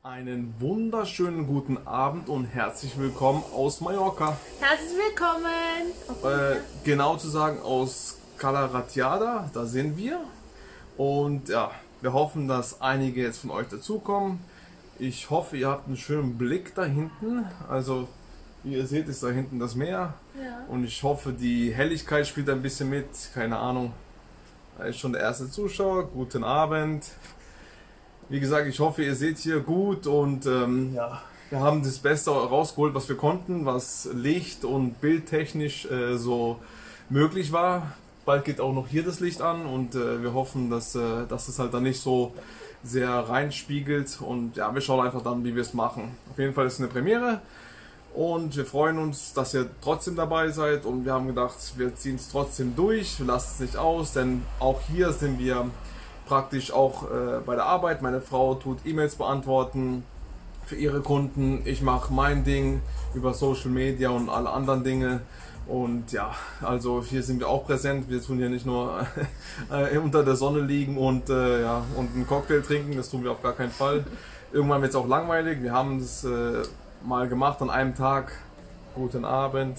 Einen wunderschönen guten Abend und herzlich willkommen aus Mallorca. Herzlich willkommen! Genau zu sagen aus Cala Ratjada, da sind wir. Und ja, wir hoffen, dass einige jetzt von euch dazukommen. Ich hoffe, ihr habt einen schönen Blick da hinten. Also, wie ihr seht, ist da hinten das Meer. Ja. Und ich hoffe, die Helligkeit spielt ein bisschen mit. Keine Ahnung. Da ist schon der erste Zuschauer. Guten Abend. Wie gesagt, ich hoffe, ihr seht hier gut und ja, wir haben das Beste rausgeholt, was wir konnten, was licht- und bildtechnisch so möglich war. Bald geht auch noch hier das Licht an und wir hoffen, dass es halt dann nicht so sehr reinspiegelt und ja, wir schauen einfach dann, wie wir es machen. Auf jeden Fall ist es eine Premiere und wir freuen uns, dass ihr trotzdem dabei seid und wir haben gedacht, wir ziehen es trotzdem durch, wir lassen es nicht aus, denn auch hier sind wir praktisch auch bei der Arbeit. Meine Frau tut E-Mails beantworten für ihre Kunden. Ich mache mein Ding über Social Media und alle anderen Dinge. Und ja, also hier sind wir auch präsent. Wir tun hier nicht nur unter der Sonne liegen und, ja, und einen Cocktail trinken. Das tun wir auf gar keinen Fall. Irgendwann wird es auch langweilig. Wir haben es mal gemacht an einem Tag. Guten Abend.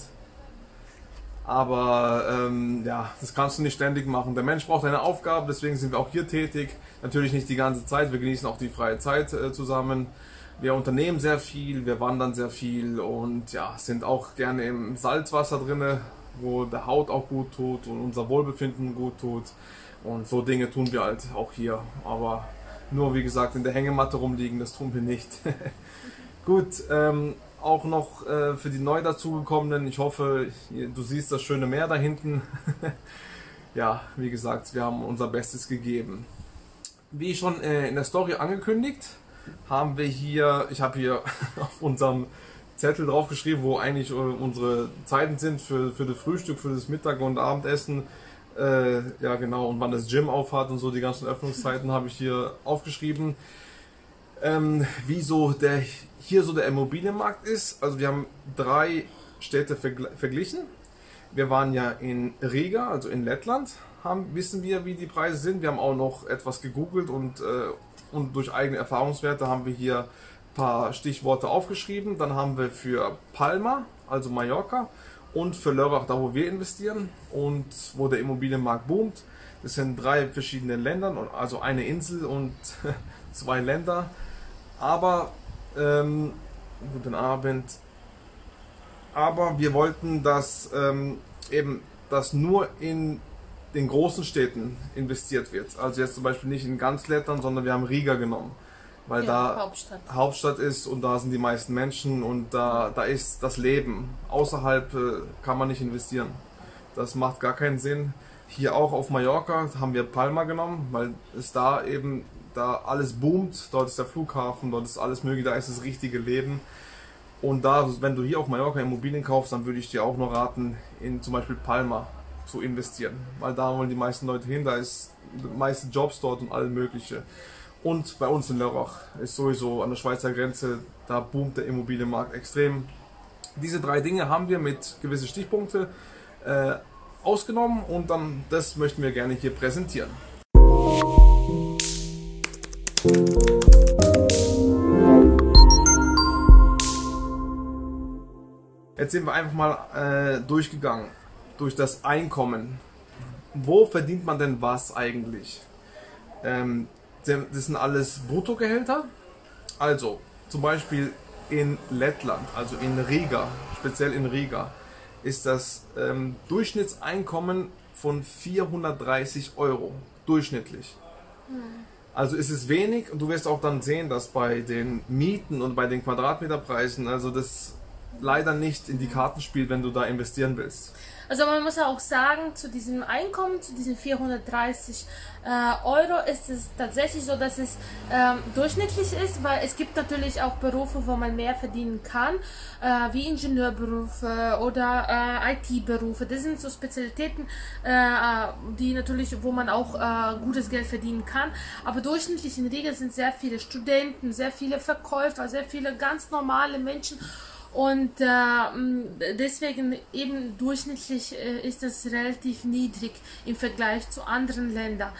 Aber ja, das kannst du nicht ständig machen. Der Mensch braucht eine Aufgabe, deswegen sind wir auch hier tätig. Natürlich nicht die ganze Zeit, wir genießen auch die freie Zeit zusammen. Wir unternehmen sehr viel, wir wandern sehr viel und ja, sind auch gerne im Salzwasser drin, wo der Haut auch gut tut und unser Wohlbefinden gut tut. Und so Dinge tun wir halt auch hier. Aber nur, wie gesagt, in der Hängematte rumliegen, das tun wir nicht. Gut, auch noch für die neu dazugekommenen, ich hoffe, du siehst das schöne Meer da hinten. Ja, wie gesagt, wir haben unser Bestes gegeben. Wie schon in der Story angekündigt, haben wir hier, ich habe hier auf unserem Zettel draufgeschrieben, wo eigentlich unsere Zeiten sind für das Frühstück, für das Mittag- und Abendessen. Ja genau, und wann das Gym aufhat und so, die ganzen Öffnungszeiten habe ich hier aufgeschrieben. Wie so hier so der Immobilienmarkt ist. Also wir haben 3 Städte verglichen. Wir waren ja in Riga, also in Lettland, wissen wir, wie die Preise sind. Wir haben auch noch etwas gegoogelt und durch eigene Erfahrungswerte haben wir hier ein paar Stichworte aufgeschrieben. Dann haben wir für Palma, also Mallorca, und für Lörrach, da wo wir investieren und wo der Immobilienmarkt boomt. Das sind 3 verschiedene Länder, also eine Insel und 2 Länder. Aber, guten Abend. Aber wir wollten, dass dass nur in den großen Städten investiert wird. Also jetzt zum Beispiel nicht in ganz Lettland, sondern wir haben Riga genommen. Weil Ja, da Hauptstadt ist und da sind die meisten Menschen und da ist das Leben. Außerhalb kann man nicht investieren. Das macht gar keinen Sinn. Hier auch auf Mallorca haben wir Palma genommen, weil es da eben alles boomt, dort ist der Flughafen, dort ist alles mögliche, da ist das richtige Leben. Und da, wenn du hier auf Mallorca Immobilien kaufst, dann würde ich dir auch noch raten, in zum Beispiel Palma zu investieren. Weil da wollen die meisten Leute hin, da ist die meisten Jobs dort und alles mögliche. Und bei uns in Lörrach ist sowieso an der Schweizer Grenze, da boomt der Immobilienmarkt extrem. Diese 3 Dinge haben wir mit gewissen Stichpunkten ausgenommen und dann das möchten wir gerne hier präsentieren. Jetzt sind wir einfach mal durchgegangen, durch das Einkommen. Wo verdient man denn was eigentlich? Das sind alles Bruttogehälter. Also zum Beispiel in Lettland, also in Riga, speziell in Riga, ist das Durchschnittseinkommen von 430 Euro, durchschnittlich. Also ist es wenig und du wirst auch dann sehen, dass bei den Mieten und bei den Quadratmeterpreisen, also das leider nicht in die Karten spielt, wenn du da investieren willst. Also man muss auch sagen, zu diesem Einkommen, zu diesen 430 Euro ist es tatsächlich so, dass es durchschnittlich ist, weil es gibt natürlich auch Berufe, wo man mehr verdienen kann, wie Ingenieurberufe oder IT-Berufe. Das sind so Spezialitäten, die natürlich, wo man auch gutes Geld verdienen kann. Aber durchschnittlich in Riga sind sehr viele Studenten, sehr viele Verkäufer, sehr viele ganz normale Menschen. Und deswegen eben durchschnittlich ist es relativ niedrig im Vergleich zu anderen Ländern.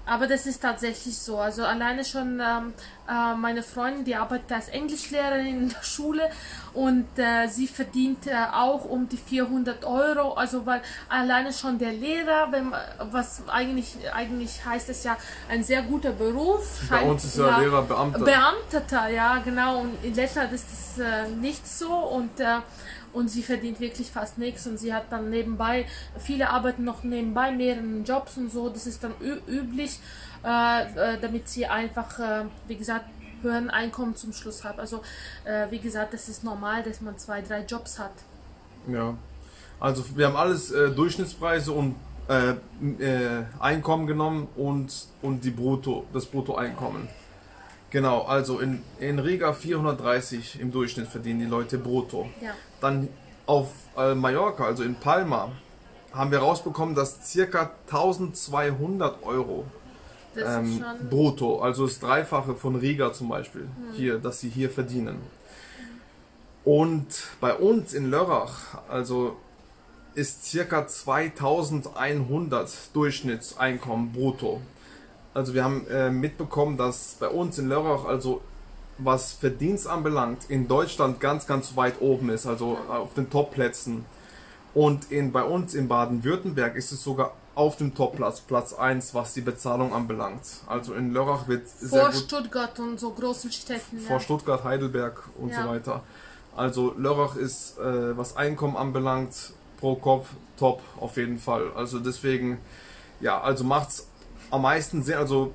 Aber das ist tatsächlich so. Also alleine schon meine Freundin, die arbeitet als Englischlehrerin in der Schule und sie verdient auch um die 400 Euro. Also weil alleine schon der Lehrer, was eigentlich heißt es ja ein sehr guter Beruf. Bei uns ist ja Lehrer Beamter. Beamteter, ja genau. Und in Lettland ist es nicht so und sie verdient wirklich fast nichts und sie hat dann nebenbei, viele arbeiten noch nebenbei mehreren Jobs und so, das ist dann üblich, damit sie einfach, wie gesagt, höheren Einkommen zum Schluss hat. Also wie gesagt, das ist normal, dass man 2, 3 Jobs hat. Ja, also wir haben alles Durchschnittspreise und Einkommen genommen und das Bruttoeinkommen. Genau, also in Riga 430 im Durchschnitt verdienen die Leute brutto. Ja. Dann auf Mallorca, also in Palma, haben wir rausbekommen, dass circa 1200 Euro brutto, also das Dreifache von Riga zum Beispiel, hier, dass sie hier verdienen. Und bei uns in Lörrach, also ist circa 2100 Durchschnittseinkommen brutto. Also wir haben mitbekommen, dass bei uns in Lörrach, also was Verdienst anbelangt, in Deutschland ganz, ganz weit oben ist, also auf den Top-Plätzen. Und bei uns in Baden-Württemberg ist es sogar auf dem Top-Platz, Platz 1, was die Bezahlung anbelangt. Also in Lörrach wird sehr vor gut, Stuttgart und so großen Städten. vor Stuttgart, Heidelberg und so weiter. Also Lörrach ist, was Einkommen anbelangt, pro Kopf top auf jeden Fall. Also deswegen, ja, also macht's am meisten Sinn, also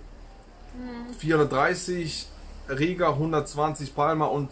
430 Riga, 120 Palma und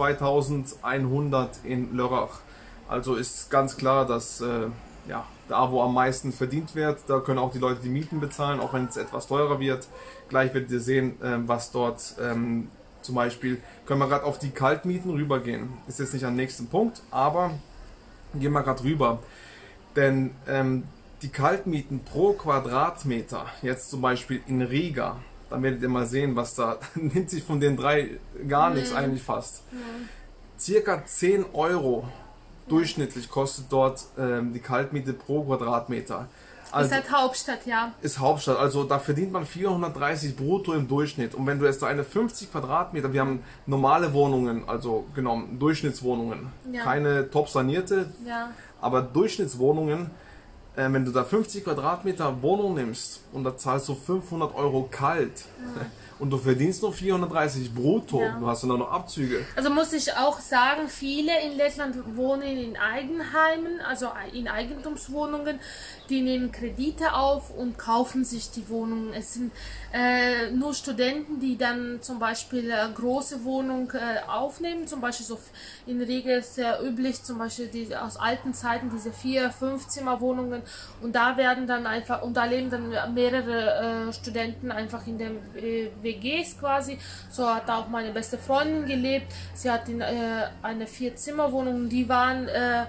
2100 in Lörrach. Also ist ganz klar, dass ja, da wo am meisten verdient wird, da können auch die Leute die Mieten bezahlen, auch wenn es etwas teurer wird. Gleich werdet ihr sehen, was dort zum Beispiel, können wir gerade auf die Kaltmieten rübergehen. Ist jetzt nicht am nächsten Punkt, aber gehen wir gerade rüber. Denn die Kaltmieten pro Quadratmeter, jetzt zum Beispiel in Riga, dann werdet ihr mal sehen, was da nimmt sich von den 3 gar nichts eigentlich fast. Circa 10 Euro durchschnittlich kostet dort die Kaltmiete pro Quadratmeter. Also, ist halt Hauptstadt, ja. Ist Hauptstadt, also da verdient man 430 brutto im Durchschnitt. Und wenn du jetzt da eine 50 Quadratmeter, wir haben normale Wohnungen, also genommen, Durchschnittswohnungen, keine top sanierte, aber Durchschnittswohnungen, wenn du da 50 Quadratmeter Wohnung nimmst und da zahlst du 500 Euro kalt und du verdienst nur 430 brutto, du hast dann noch Abzüge. Also muss ich auch sagen, viele in Lettland wohnen in Eigenheimen, also in Eigentumswohnungen, die nehmen Kredite auf und kaufen sich die Wohnungen. Es sind nur Studenten, die dann zum Beispiel große Wohnungen aufnehmen, zum Beispiel so in der Regel ist sehr üblich, zum Beispiel aus alten Zeiten diese 4-, 5-Zimmer-Wohnungen und da werden dann einfach, und da leben dann mehrere Studenten einfach in den WGs quasi. So hat auch meine beste Freundin gelebt, sie hat in eine 4-Zimmer-Wohnung, die waren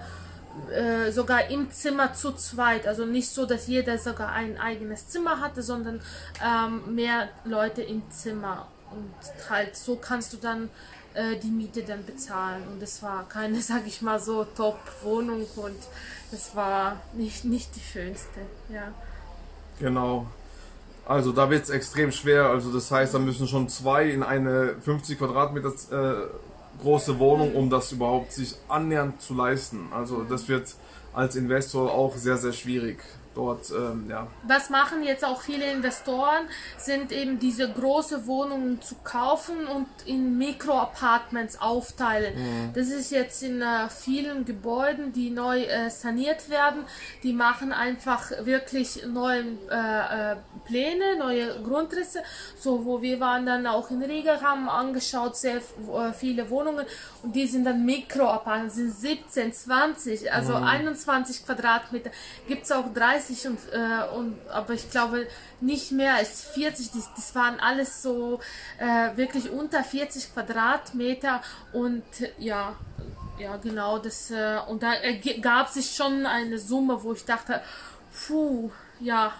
sogar im Zimmer zu zweit, also nicht so, dass jeder sogar ein eigenes Zimmer hatte, sondern mehr Leute im Zimmer und halt so kannst du dann die Miete dann bezahlen und es war keine, sag ich mal so, Top-Wohnung und das war nicht die schönste, ja. Genau. Also da wird es extrem schwer, also das heißt, da müssen schon 2 in eine 50 Quadratmeter große Wohnung, um das überhaupt sich annähernd zu leisten. Also das wird als Investor auch sehr, sehr schwierig. Dort, ja. Was machen jetzt auch viele Investoren, sind eben diese große Wohnungen zu kaufen und in Mikroapartments aufteilen. Das ist jetzt in vielen Gebäuden, die neu saniert werden, die machen einfach wirklich neue Pläne, neue Grundrisse, so wo wir waren dann auch in Riga, haben angeschaut, sehr viele Wohnungen und die sind dann Mikroapartments, sind 17, 20, also 21 Quadratmeter, gibt es auch 30 aber ich glaube nicht mehr als 40, das waren alles so wirklich unter 40 Quadratmeter und ja genau, das und da gab sich schon eine Summe, wo ich dachte, puh, ja,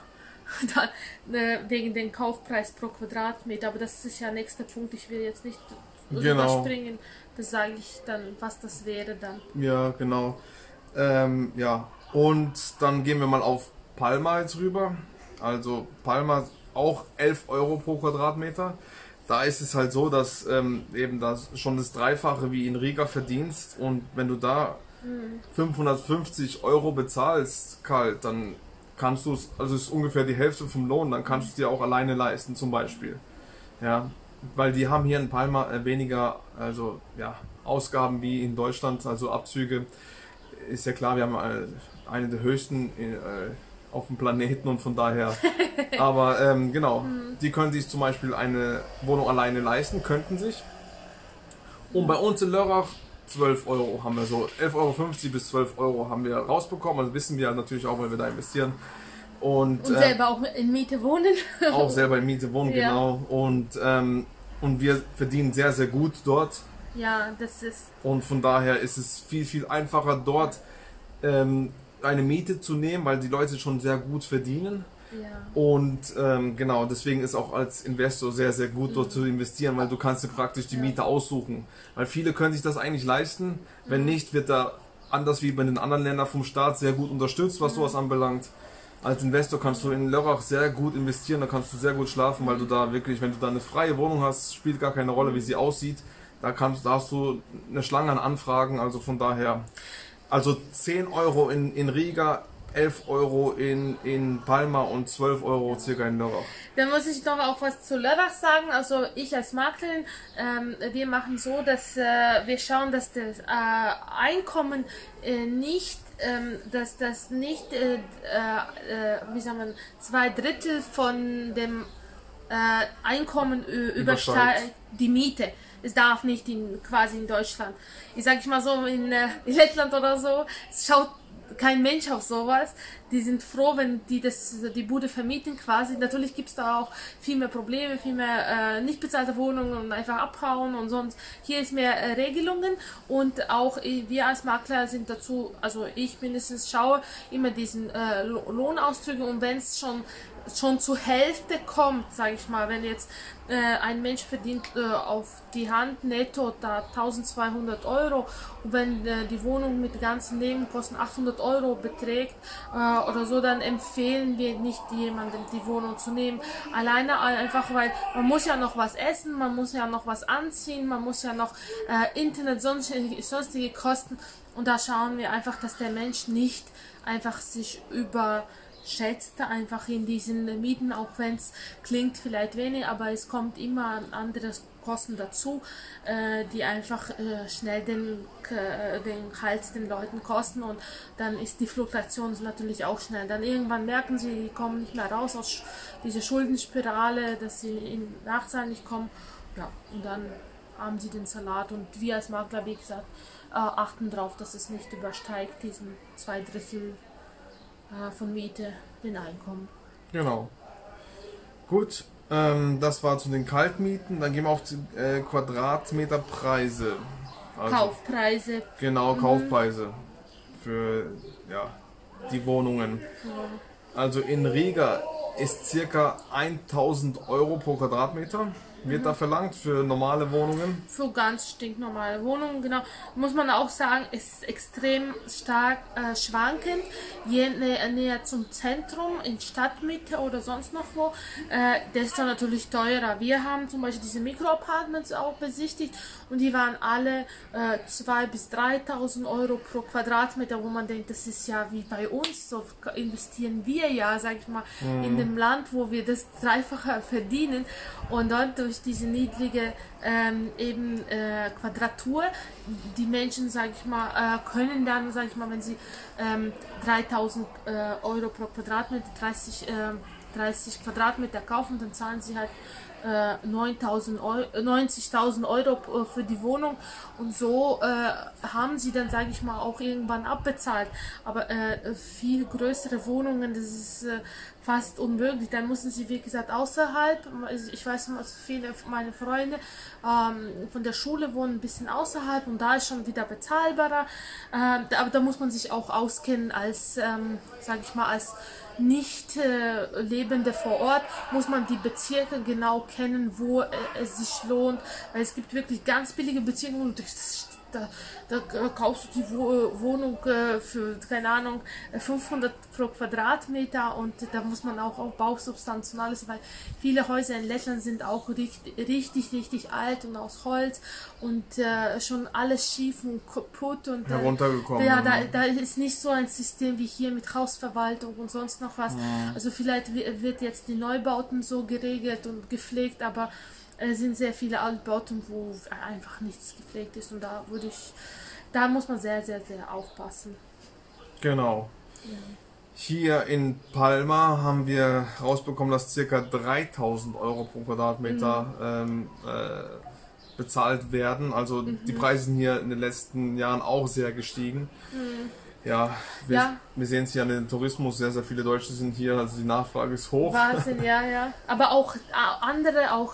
wegen dem Kaufpreis pro Quadratmeter, aber das ist ja nächster Punkt, ich will jetzt nicht überspringen, das sage ich dann, was das wäre dann. Ja, genau. Ja, und dann gehen wir mal auf Palma jetzt rüber. Also Palma auch 11 Euro pro Quadratmeter. Da ist es halt so, dass eben das schon das Dreifache wie in Riga verdienst, und wenn du da 550 Euro bezahlst kalt, dann kannst du es, also es ist ungefähr die Hälfte vom Lohn, dann kannst du es dir auch alleine leisten zum Beispiel. Ja, weil die haben hier in Palma weniger, also ja, Ausgaben wie in Deutschland, also Abzüge. Ist ja klar, wir haben eine der höchsten auf dem Planeten, und von daher, aber genau, die können sich zum Beispiel eine Wohnung alleine leisten, könnten sich. Und bei uns in Lörrach 12 Euro haben wir so, 11,50 Euro bis 12 Euro haben wir rausbekommen, also wissen wir natürlich auch, weil wir da investieren. Und selber auch in Miete wohnen. Auch selber in Miete wohnen, Ja. genau. Und wir verdienen sehr, sehr gut dort. Ja, das ist. Und von daher ist es viel, viel einfacher dort eine Miete zu nehmen, weil die Leute schon sehr gut verdienen. Ja. Und genau, deswegen ist auch als Investor sehr, sehr gut dort zu investieren, weil du kannst dir praktisch die Miete aussuchen. Weil viele können sich das eigentlich leisten. Wenn nicht, wird da anders wie bei den anderen Ländern vom Staat sehr gut unterstützt, was sowas anbelangt. Als Investor kannst du in Lörrach sehr gut investieren, da kannst du sehr gut schlafen, weil du da wirklich, wenn du da eine freie Wohnung hast, spielt gar keine Rolle, wie sie aussieht. Da hast du eine Schlange an Anfragen, also von daher. Also 10 Euro in Riga, 11 Euro in Palma und 12 Euro circa in Lörrach. Da muss ich noch auch was zu Lörrach sagen. Also ich als Maklerin, wir machen so, dass wir schauen, dass das Einkommen nicht, dass das nicht, wie sagt man, 2/3 von dem Einkommen übersteigt die Miete. Es darf nicht quasi in Deutschland. Ich sage mal so, in Lettland oder so, es schaut kein Mensch auf sowas. Die sind froh, wenn die Bude vermieten quasi. Natürlich gibt es da auch viel mehr Probleme, viel mehr nicht bezahlte Wohnungen und einfach abhauen und sonst. Hier ist mehr Regelungen, und auch wir als Makler sind dazu, also ich mindestens schaue immer diesen Lohnauszüge, und wenn es schon zur Hälfte kommt, sage ich mal, wenn jetzt ein Mensch verdient auf die Hand netto da 1200 Euro, und wenn die Wohnung mit ganzen Nebenkosten 800 Euro beträgt oder so, dann empfehlen wir nicht jemandem die Wohnung zu nehmen. Alleine einfach, weil man muss ja noch was essen, man muss ja noch was anziehen, man muss ja noch Internet, sonstige Kosten, und da schauen wir einfach, dass der Mensch nicht einfach sich schätzt einfach in diesen Mieten, auch wenn es klingt vielleicht wenig, aber es kommt immer andere Kosten dazu, die einfach schnell den Hals den Leuten kosten, und dann ist die Fluktuation natürlich auch schnell. Dann irgendwann merken sie, die kommen nicht mehr raus aus dieser Schuldenspirale, dass sie in Nachzahlen nicht kommen, ja, und dann haben sie den Salat, und wir als Makler, wie gesagt, achten darauf, dass es nicht übersteigt, diesen 2/3 von Miete, den Einkommen. Genau. Gut, das war zu den Kaltmieten. Dann gehen wir auf die Quadratmeterpreise. Also, Kaufpreise. Genau, Kaufpreise für die Wohnungen. Also in Riga ist circa 1000 Euro pro Quadratmeter. Wird da verlangt für normale Wohnungen? Für ganz stinknormale Wohnungen, genau. Muss man auch sagen, ist extrem stark schwankend. Je näher zum Zentrum, in Stadtmitte oder sonst noch wo, desto natürlich teurer. Wir haben zum Beispiel diese Mikroapartments auch besichtigt, und die waren alle 2.000 bis 3.000 Euro pro Quadratmeter, wo man denkt, das ist ja wie bei uns, so investieren wir ja, sag ich mal, in dem Land, wo wir das Dreifache verdienen, und dort durch diese niedrige Quadratur, die Menschen, sag ich mal, können dann, sag ich mal, wenn sie 3.000 Euro pro Quadratmeter, 30 Quadratmeter kaufen, dann zahlen sie halt 90.000 Euro für die Wohnung, und so haben sie dann, sage ich mal, auch irgendwann abbezahlt. Aber viel größere Wohnungen, das ist fast unmöglich. Dann müssen sie, wie gesagt, außerhalb. Ich weiß, viele meiner Freunde von der Schule wohnen ein bisschen außerhalb, und da ist schon wieder bezahlbarer. Aber da muss man sich auch auskennen als, sage ich mal, als nicht Lebende vor Ort, muss man die Bezirke genau kennen, wo es sich lohnt, weil es gibt wirklich ganz billige Bezirke, und da kaufst du die Wohnung für, keine Ahnung, 500 pro Quadratmeter und da muss man auch auf Bausubstanz und alles, weil viele Häuser in Lettland sind auch richtig alt und aus Holz und schon alles schief und kaputt und heruntergekommen. Ja, da ist nicht so ein System wie hier mit Hausverwaltung und sonst noch was. Also vielleicht wird jetzt die Neubauten so geregelt und gepflegt, aber es sind sehr viele Altbauten, wo einfach nichts gepflegt ist und da muss man sehr aufpassen. Genau. Ja. Hier in Palma haben wir rausbekommen, dass ca. 3.000 Euro pro Quadratmeter bezahlt werden. Also die Preise sind hier in den letzten Jahren auch sehr gestiegen. Ja, wir sehen es hier an den Tourismus, sehr viele Deutsche sind hier, also die Nachfrage ist hoch. Wahnsinn, ja. Aber auch andere, auch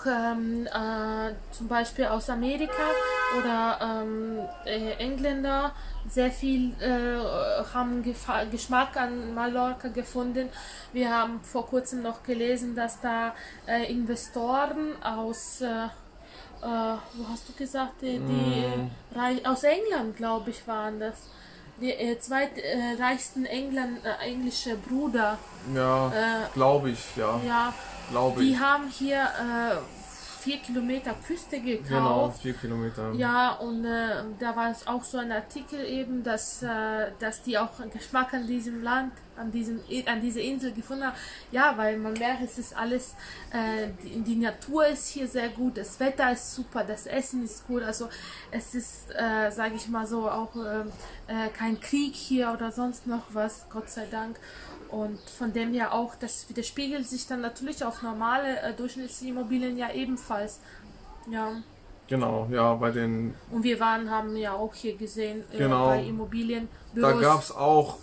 zum Beispiel aus Amerika oder Engländer, sehr viel haben Geschmack an Mallorca gefunden. Wir haben vor kurzem noch gelesen, dass da Investoren aus, wo hast du gesagt, aus England, glaube ich, waren das. Die zweitreichsten englische Bruder. Ja, glaube ich, ja. Ja, die haben hier 4 Kilometer Küste gekauft. Genau, 4 Kilometer. Ja, und da war es auch so ein Artikel eben, dass die auch einen Geschmack an diesem Land, an dieser Insel gefunden haben. Ja, weil man merkt, es ist alles, die Natur ist hier sehr gut, das Wetter ist super, das Essen ist gut, also es ist, sage ich mal so, auch kein Krieg hier oder sonst noch was, Gott sei Dank. Und von dem her auch, das widerspiegelt sich dann natürlich auf normale Durchschnittsimmobilien ja ebenfalls. Ja. Genau, ja, bei den... Und wir haben ja auch hier gesehen, genau, bei Immobilien. Da gab es auch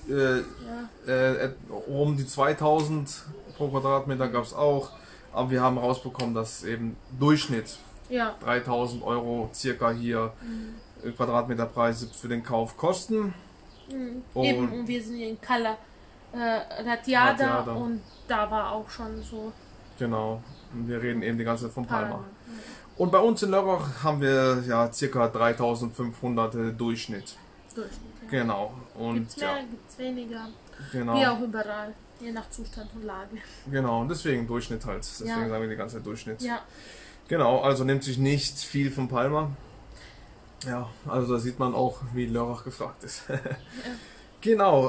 um die 2.000 pro Quadratmeter gab es auch, aber wir haben rausbekommen, dass eben Durchschnitt 3.000 Euro circa hier Quadratmeterpreise für den Kauf kosten. Und wir sind hier in Cala Ratjada und da war auch schon so. Genau, und wir reden eben die ganze Zeit von Palma. Und bei uns in Lörrach haben wir ja ca. 3.500 Durchschnitt. Ja. Genau. Und gibt's mehr, gibt's weniger. Genau. Wie auch überall, je nach Zustand und Lage. Genau, und deswegen Durchschnitt halt. Deswegen sagen wir die ganze Zeit Durchschnitt. Ja. Genau, also nimmt sich nicht viel von Palma. Ja, also da sieht man auch, wie Lörrach gefragt ist. Ja. Genau,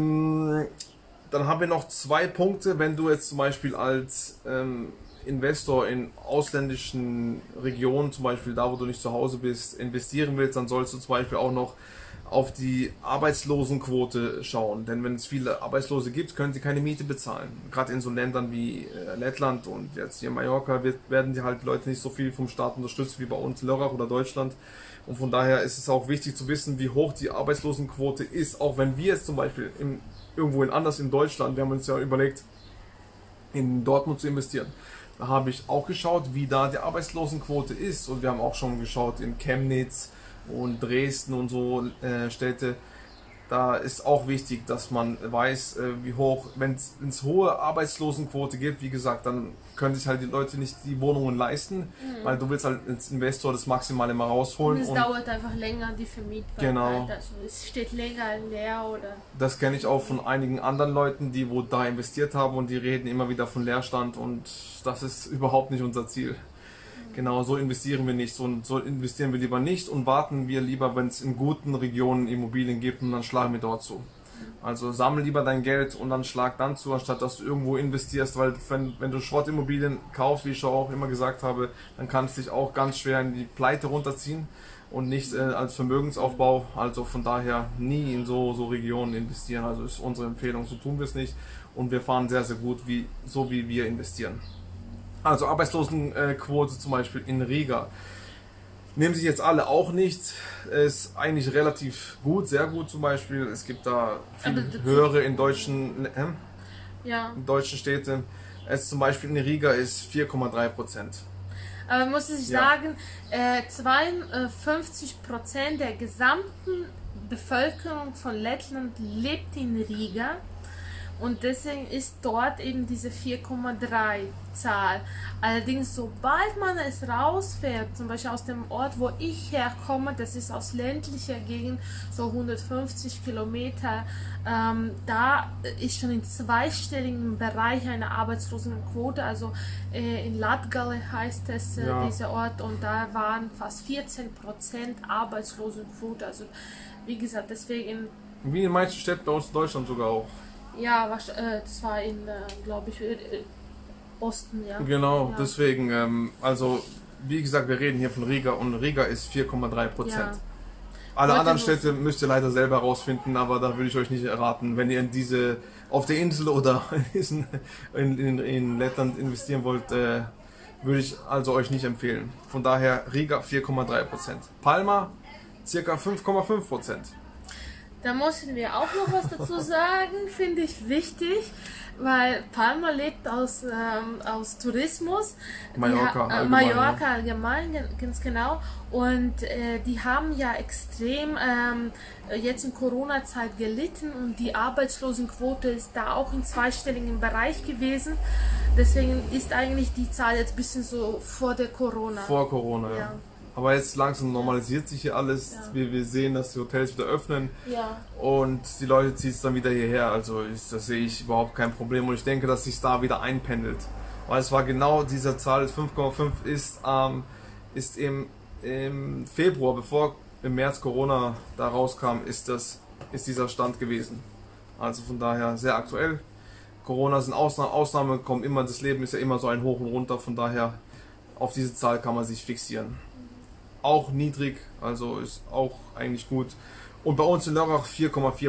dann haben wir noch 2 Punkte, wenn du jetzt zum Beispiel als Investor in ausländischen Regionen, zum Beispiel da, wo du nicht zu Hause bist, investieren willst, dann sollst du zum Beispiel auch noch auf die Arbeitslosenquote schauen. Denn wenn es viele Arbeitslose gibt, können sie keine Miete bezahlen. Gerade in so Ländern wie Lettland und jetzt hier Mallorca werden die halt Leute nicht so viel vom Staat unterstützt wie bei uns Lörrach oder Deutschland. Und von daher ist es auch wichtig zu wissen, wie hoch die Arbeitslosenquote ist. Auch wenn wir jetzt zum Beispiel irgendwo anders in Deutschland, wir haben uns ja überlegt, in Dortmund zu investieren. Da habe ich auch geschaut, wie da die Arbeitslosenquote ist. Und wir haben auch schon geschaut in Chemnitz und Dresden und so Städte. Da ist auch wichtig, dass man weiß, wie hoch, wenn es hohe Arbeitslosenquote gibt, wie gesagt, dann können sich halt die Leute nicht die Wohnungen leisten, weil du willst halt als Investor das Maximale mal rausholen. Und es dauert einfach länger, die Vermietbarkeit. Genau. Also es steht länger leer oder... Das kenne ich auch von einigen anderen Leuten, die wo da investiert haben und die reden immer wieder von Leerstand und das ist überhaupt nicht unser Ziel. Genau, so investieren wir nicht, so investieren wir lieber nicht und warten wir lieber, wenn es in guten Regionen Immobilien gibt und dann schlagen wir dort zu. Also sammel lieber dein Geld und dann schlag dann zu, anstatt dass du irgendwo investierst, weil wenn du Schrottimmobilien kaufst, wie ich schon auch immer gesagt habe, dann kannst du dich auch ganz schwer in die Pleite runterziehen und nicht als Vermögensaufbau. Also von daher nie in so Regionen investieren, also ist unsere Empfehlung, so tun wir es nicht und wir fahren sehr gut, wie wir investieren. Also Arbeitslosenquote zum Beispiel in Riga. Nehmen sich jetzt alle auch nicht. Ist eigentlich relativ gut, sehr gut zum Beispiel. Es gibt da viel höhere in deutschen Städten. Es zum Beispiel in Riga ist 4,3%. Aber muss ich sagen, 52% der gesamten Bevölkerung von Lettland lebt in Riga. Und deswegen ist dort eben diese 4,3 Zahl. Allerdings, sobald man es rausfährt, zum Beispiel aus dem Ort, wo ich herkomme, das ist aus ländlicher Gegend, so 150 Kilometer, da ist schon in zweistelligem Bereich eine Arbeitslosenquote, also in Latgale heißt es, dieser Ort, und da waren fast 14% Arbeitslosenquote, also wie gesagt, deswegen... Wie in manchen Städten bei uns in Deutschland sogar auch. Ja, das war in, glaube ich, Osten, ja. Genau, ja. deswegen, also wie gesagt, wir reden hier von Riga und Riga ist 4,3%. Ja. Alle anderen Städte müsst ihr leider selber rausfinden, aber da würde ich euch nicht erraten. Wenn ihr auf der Insel oder in Lettland investieren wollt, würde ich also euch nicht empfehlen. Von daher Riga 4,3%. Palma circa 5,5%. Da müssen wir auch noch was dazu sagen, finde ich wichtig, weil Palma lebt aus Tourismus. Mallorca allgemein, ganz genau. Und die haben ja extrem jetzt in Corona-Zeit gelitten und die Arbeitslosenquote ist da auch im zweistelligen Bereich gewesen. Deswegen ist eigentlich die Zahl jetzt ein bisschen so vor der Corona. Vor Corona, ja. Aber jetzt langsam normalisiert sich hier alles. Ja. Wir sehen, dass die Hotels wieder öffnen und die Leute ziehen es dann wieder hierher. Also das sehe ich überhaupt kein Problem und ich denke, dass sich da wieder einpendelt. Weil es war genau diese Zahl, 5,5 ist im Februar, bevor im März Corona da rauskam, ist dieser Stand gewesen. Also von daher sehr aktuell. Corona sind Ausnahmen, kommen immer, das Leben ist ja immer so ein Hoch und Runter, von daher auf diese Zahl kann man sich fixieren. Auch niedrig, also ist auch eigentlich gut. Und bei uns in Lörrach 4,4%.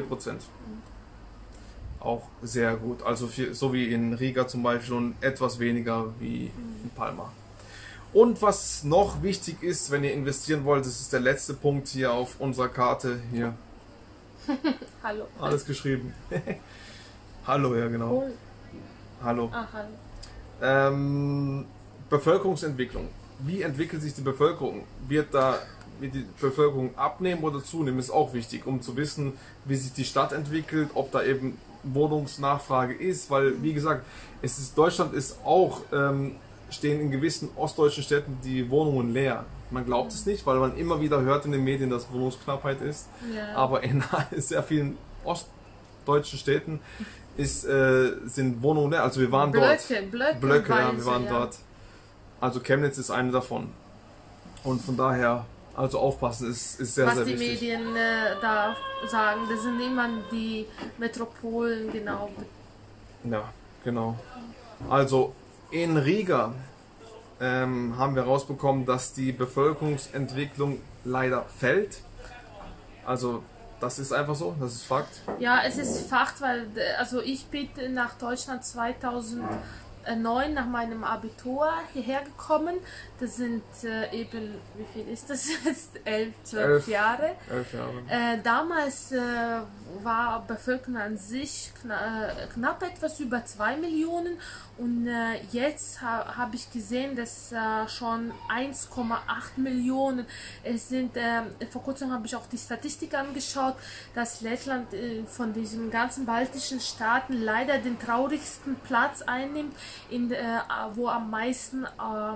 Auch sehr gut, also so wie in Riga zum Beispiel und etwas weniger wie in Palma. Und was noch wichtig ist, wenn ihr investieren wollt, das ist der letzte Punkt hier auf unserer Karte hier. Hallo. Alles geschrieben. Hallo, ja genau. Cool. Hallo. Hallo. Bevölkerungsentwicklung. Wie entwickelt sich die Bevölkerung? Wird die Bevölkerung abnehmen oder zunehmen? Ist auch wichtig, um zu wissen, wie sich die Stadt entwickelt, ob da eben Wohnungsnachfrage ist, weil wie gesagt, Deutschland ist auch, stehen in gewissen ostdeutschen Städten die Wohnungen leer. Man glaubt es nicht, weil man immer wieder hört in den Medien, dass Wohnungsknappheit ist, aber in sehr vielen ostdeutschen Städten sind Wohnungen leer. Also wir waren Blöcke, ja, wir waren dort. Also Chemnitz ist eine davon. Und von daher, also aufpassen, ist sehr, sehr wichtig. Was die Medien da sagen, das sind immer die Metropolen, genau. Ja, genau. Also in Riga haben wir rausbekommen, dass die Bevölkerungsentwicklung leider fällt. Also das ist einfach so, das ist Fakt. Ja, es ist Fakt, weil also ich bin nach Deutschland 2009 nach meinem Abitur hierher gekommen. Das sind eben, wie viel ist das jetzt? 12 Jahre. 11 Jahre. Damals war Bevölkerung an sich knapp etwas über 2 Millionen und jetzt habe ich gesehen, dass schon 1,8 Millionen es sind. Vor kurzem habe ich auch die Statistik angeschaut, dass Lettland von diesen ganzen baltischen Staaten leider den traurigsten Platz einnimmt, wo am meisten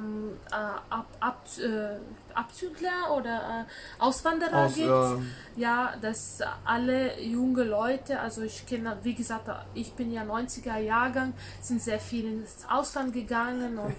Abzügler oder Auswanderer gibt. Ja, dass alle junge Leute, also ich kenne, wie gesagt, ich bin ja 90er Jahrgang, sind sehr viele ins Ausland gegangen und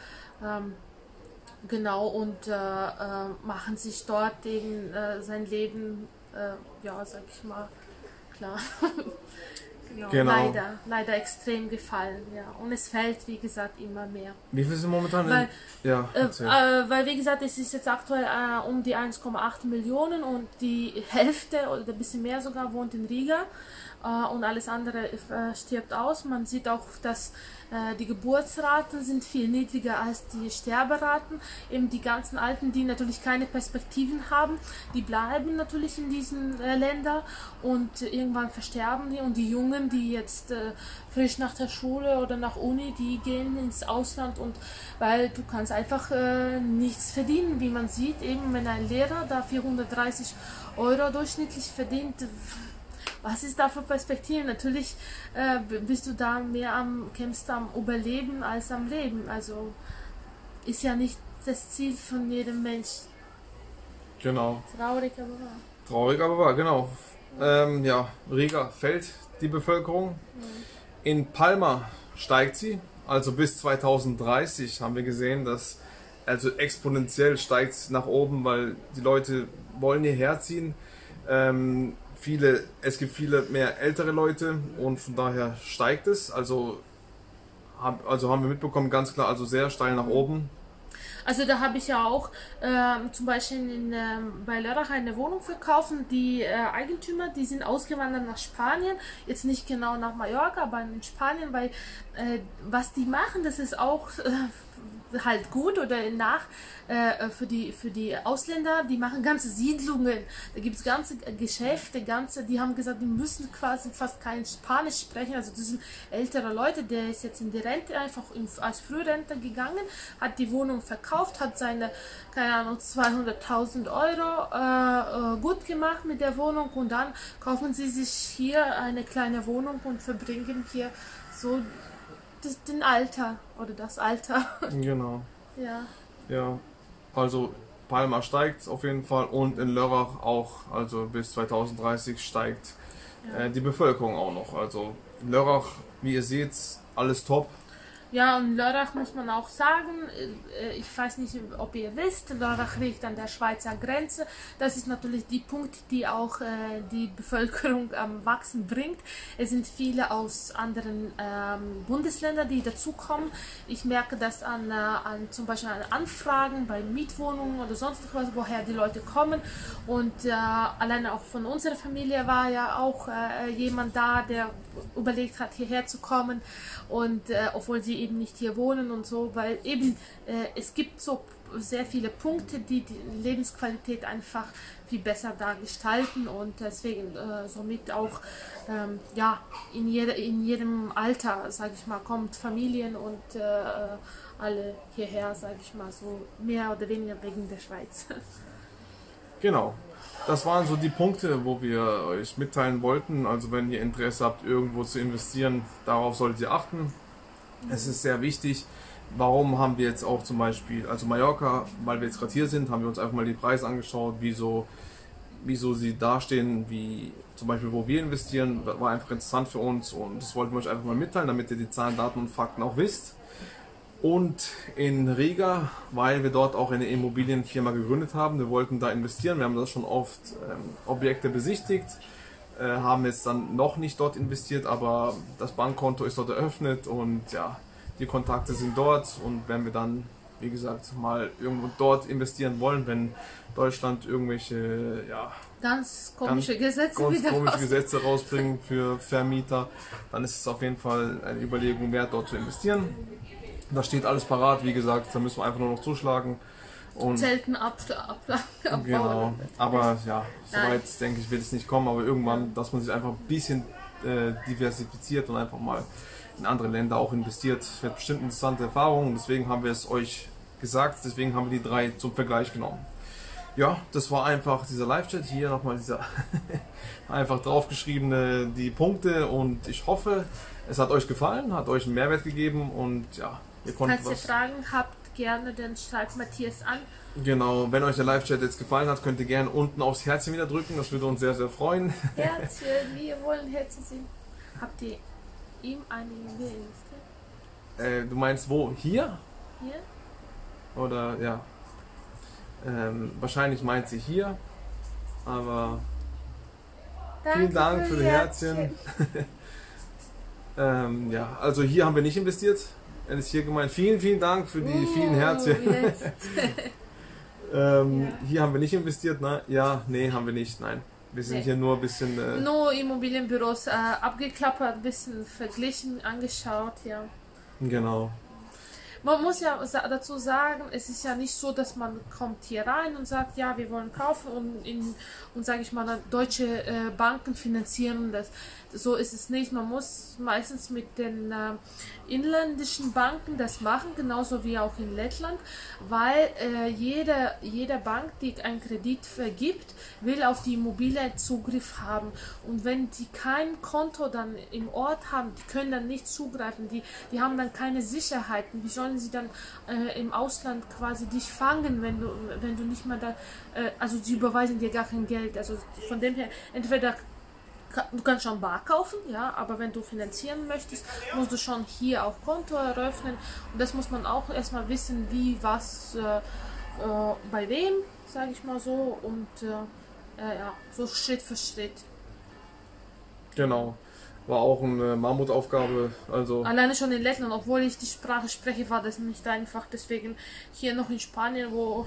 genau, und machen sich dort eben sein Leben, ja, sag ich mal, klar. Genau. Leider extrem gefallen, ja. Und es fällt, wie gesagt, immer mehr. Wie viel sind momentan? Weil, wie gesagt, es ist jetzt aktuell um die 1,8 Millionen und die Hälfte oder ein bisschen mehr sogar wohnt in Riga und alles andere stirbt aus. Man sieht auch, dass die Geburtsraten sind viel niedriger als die Sterberaten. Eben die ganzen Alten, die natürlich keine Perspektiven haben, die bleiben natürlich in diesen Ländern und irgendwann versterben die. Und die Jungen, die jetzt frisch nach der Schule oder nach Uni, die gehen ins Ausland, und weil du kannst einfach nichts verdienen, wie man sieht. Eben wenn ein Lehrer da 430 € durchschnittlich verdient, was ist da für Perspektiven? Natürlich bist du da mehr kämpfst am Überleben als am Leben. Also ist ja nicht das Ziel von jedem Mensch. Genau. Traurig, aber wahr. Traurig, aber wahr, genau. Ja, Riga fällt die Bevölkerung. In Palma steigt sie. Also bis 2030 haben wir gesehen, dass also exponentiell steigt es nach oben, weil die Leute wollen hierher ziehen. Es gibt viele mehr ältere Leute und von daher steigt es. Also haben wir mitbekommen, ganz klar, also sehr steil nach oben. Also da habe ich ja auch zum Beispiel bei Lörrach eine Wohnung verkauft. Die Eigentümer, die sind ausgewandert nach Spanien. Jetzt nicht genau nach Mallorca, aber in Spanien, weil was die machen, das ist auch halt gut oder für die Ausländer, die machen ganze Siedlungen, da gibt es ganze Geschäfte, die haben gesagt, die müssen quasi fast kein Spanisch sprechen, also das sind ältere Leute, der ist jetzt in die Rente, einfach als Frührentner gegangen, hat die Wohnung verkauft, hat seine, keine Ahnung, 200.000 Euro gut gemacht mit der Wohnung und dann kaufen sie sich hier eine kleine Wohnung und verbringen hier so den Alter oder das Alter. Genau. Ja. Ja, also Palma steigt auf jeden Fall und in Lörrach auch, also bis 2030 steigt die Bevölkerung auch noch. Also Lörrach, wie ihr seht, alles top. Ja, und Lörrach muss man auch sagen, ich weiß nicht, ob ihr wisst, Lörrach liegt an der Schweizer Grenze. Das ist natürlich die Punkt, die auch die Bevölkerung am Wachsen bringt. Es sind viele aus anderen Bundesländern, die dazukommen. Ich merke das zum Beispiel an Anfragen bei Mietwohnungen oder sonst was, woher die Leute kommen. Und alleine auch von unserer Familie war ja auch jemand da, der überlegt hat, hierher zu kommen. Und obwohl sie eben nicht hier wohnen und so, weil eben es gibt so sehr viele Punkte, die die Lebensqualität einfach viel besser da gestalten und deswegen somit auch ja in jedem Alter, sage ich mal, kommt Familien und alle hierher, sage ich mal, so mehr oder weniger wegen der Schweiz. Genau. Das waren so die Punkte, wo wir euch mitteilen wollten. Also wenn ihr Interesse habt, irgendwo zu investieren, darauf solltet ihr achten. Es ist sehr wichtig. Warum haben wir jetzt auch zum Beispiel, also Mallorca, weil wir jetzt gerade hier sind, haben wir uns einfach mal die Preise angeschaut, wieso sie dastehen, wie zum Beispiel, wo wir investieren, war einfach interessant für uns und das wollten wir euch einfach mal mitteilen, damit ihr die Zahlen, Daten und Fakten auch wisst. Und in Riga, weil wir dort auch eine Immobilienfirma gegründet haben, wir wollten da investieren, wir haben das schon oft Objekte besichtigt, haben jetzt dann noch nicht dort investiert, aber das Bankkonto ist dort eröffnet und ja, die Kontakte sind dort und wenn wir dann, wie gesagt, mal irgendwo dort investieren wollen, wenn Deutschland irgendwelche ganz komische Gesetze rausbringen für Vermieter, dann ist es auf jeden Fall eine Überlegung wert, dort zu investieren. Da steht alles parat, wie gesagt, da müssen wir einfach nur noch zuschlagen. Und Zelten abbauen. Genau, aber ja, soweit denke ich, wird es nicht kommen, aber irgendwann, dass man sich einfach ein bisschen diversifiziert und einfach mal in andere Länder auch investiert, das wird bestimmt eine interessante Erfahrung und deswegen haben wir es euch gesagt, deswegen haben wir die 3 zum Vergleich genommen. Ja, das war einfach dieser Live-Chat, hier nochmal dieser einfach draufgeschriebene die Punkte und ich hoffe, es hat euch gefallen, hat euch einen Mehrwert gegeben und ja, ihr konntet Falls ihr Fragen habt, gerne, dann schreibt Matthias an. Genau, wenn euch der Live-Chat jetzt gefallen hat, könnt ihr gerne unten aufs Herzchen wieder drücken, das würde uns sehr, sehr freuen. Herzchen, wir wollen Herzen sehen. Habt ihr ihm eine E-Mail? Du meinst wo? Hier? Hier? Oder ja? Wahrscheinlich meint sie hier, aber Danke vielen Dank für die Herzchen. Ja, also hier haben wir nicht investiert. Er ist hier gemeint. Vielen, vielen Dank für die vielen Herzchen. Hier haben wir nicht investiert, ne? Ja, nee, haben wir nicht, nein. Wir sind hier nur ein bisschen... nur Immobilienbüros abgeklappert, ein bisschen verglichen, angeschaut, ja. Genau. Man muss ja dazu sagen, es ist ja nicht so, dass man kommt hier rein und sagt, ja, wir wollen kaufen und sage ich mal, dann deutsche Banken finanzieren das. So ist es nicht. Man muss meistens mit den inländischen Banken das machen, genauso wie auch in Lettland, weil jede Bank, die einen Kredit vergibt, will auf die Immobilie Zugriff haben. Und wenn die kein Konto dann im Ort haben, die können dann nicht zugreifen, die haben dann keine Sicherheiten. Wie sollen sie dann im Ausland quasi dich fangen, wenn du nicht mal da, also sie überweisen dir gar kein Geld. Also von dem her, entweder du kannst schon bar kaufen, ja, aber wenn du finanzieren möchtest, musst du schon hier auch Konto eröffnen. Und das muss man auch erstmal wissen, wie, was, bei wem, sage ich mal so. Und ja, so Schritt für Schritt. Genau. War auch eine Mammutaufgabe. Also Alleine schon in Lettland, obwohl ich die Sprache spreche, war das nicht einfach. Deswegen hier noch in Spanien, wo...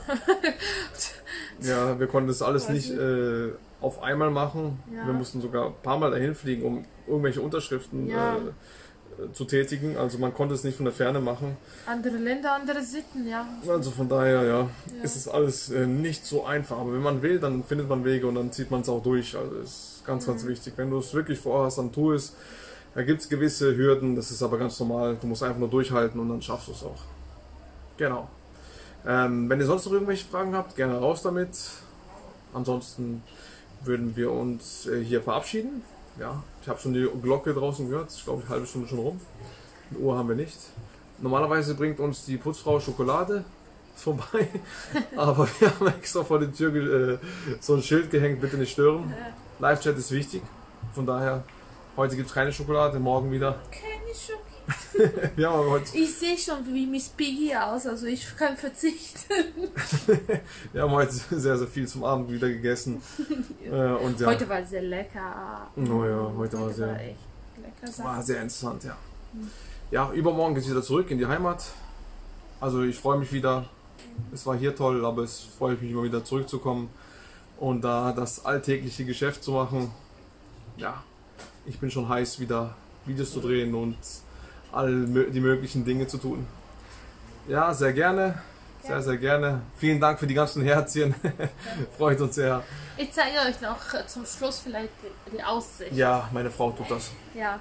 ja, wir konnten das alles nicht auf einmal machen. Ja. Wir mussten sogar ein paar Mal dahin fliegen, um irgendwelche Unterschriften Ja. Zu tätigen. Also man konnte es nicht von der Ferne machen. Andere Länder, andere Sitten, ja. Also von daher, ja, ist es alles nicht so einfach. Aber wenn man will, dann findet man Wege und dann zieht man es auch durch. Also ist ganz, ganz wichtig. Wenn du es wirklich vorhast, dann tu es. Da gibt es gewisse Hürden, das ist aber ganz normal. Du musst einfach nur durchhalten und dann schaffst du es auch. Genau. Wenn ihr sonst noch irgendwelche Fragen habt, gerne raus damit. Ansonsten würden wir uns hier verabschieden. Ja, ich habe schon die Glocke draußen gehört. Ich glaube, eine halbe Stunde schon rum. Eine Uhr haben wir nicht. Normalerweise bringt uns die Putzfrau Schokolade vorbei. Aber wir haben extra vor die Tür so ein Schild gehängt, bitte nicht stören. Live-Chat ist wichtig. Von daher, heute gibt es keine Schokolade, morgen wieder. Keine Schokolade. Wir haben aber heute, Ich sehe schon wie Miss Piggy aus, also ich kann verzichten. wir haben heute sehr, sehr viel zum Abend wieder gegessen. Und ja, Heute war sehr lecker. oh ja, heute war War sehr, echt lecker. war sehr interessant, ja. Ja, übermorgen geht es wieder zurück in die Heimat. Also ich freue mich wieder. Es war hier toll, aber es freut mich immer wieder zurückzukommen und da das alltägliche Geschäft zu machen. Ja, ich bin schon heiß, wieder Videos zu drehen und all die möglichen Dinge zu tun. Ja, sehr gerne. Sehr, sehr gerne. Vielen Dank für die ganzen Herzchen. Freut uns sehr. Ich zeige euch noch zum Schluss vielleicht die Aussicht. Ja, meine Frau tut das. Ja.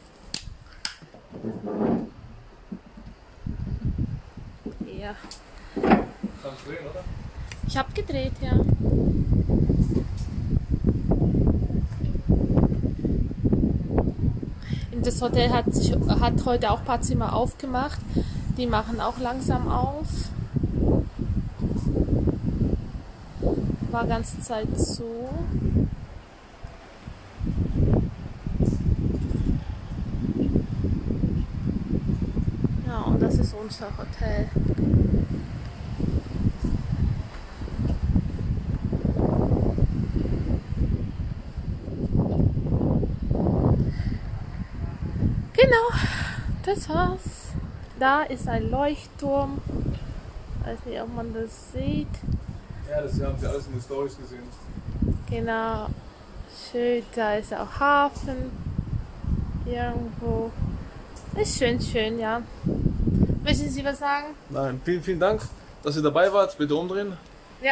Ja. Kannst du drehen, oder? Ich habe gedreht, ja. Das Hotel hat heute auch ein paar Zimmer aufgemacht. Die machen auch langsam auf. War ganze Zeit zu. Ja, und das ist unser Hotel. Genau, das war's. Da ist ein Leuchtturm. Ich weiß nicht, ob man das sieht. Ja, das haben Sie alles in den Stories gesehen. Genau. Schön, da ist auch Hafen. Irgendwo. Ist schön, schön, ja. Möchten Sie was sagen? Nein, vielen, vielen Dank, dass ihr dabei wart. Bitte umdrehen. Ja.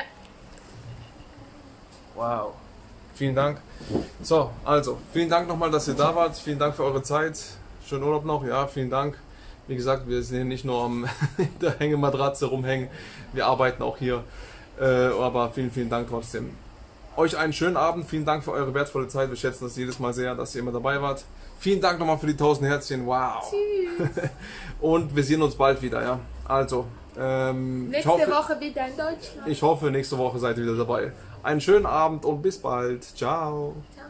Wow. Vielen Dank. So, also, vielen Dank nochmal, dass ihr da wart. Vielen Dank für eure Zeit. Schönen Urlaub noch. Ja, vielen Dank. Wie gesagt, wir sind hier nicht nur am der Hängematratze rumhängen. Wir arbeiten auch hier. Aber vielen, vielen Dank trotzdem. Euch einen schönen Abend. Vielen Dank für eure wertvolle Zeit. Wir schätzen das jedes Mal sehr, dass ihr immer dabei wart. Vielen Dank nochmal für die 1000 Herzchen. Wow. Tschüss. Und wir sehen uns bald wieder. Ja. Also, Nächste Woche wieder in Deutschland. ich hoffe, nächste Woche seid ihr wieder dabei. Einen schönen Abend und bis bald. Ciao. Ciao.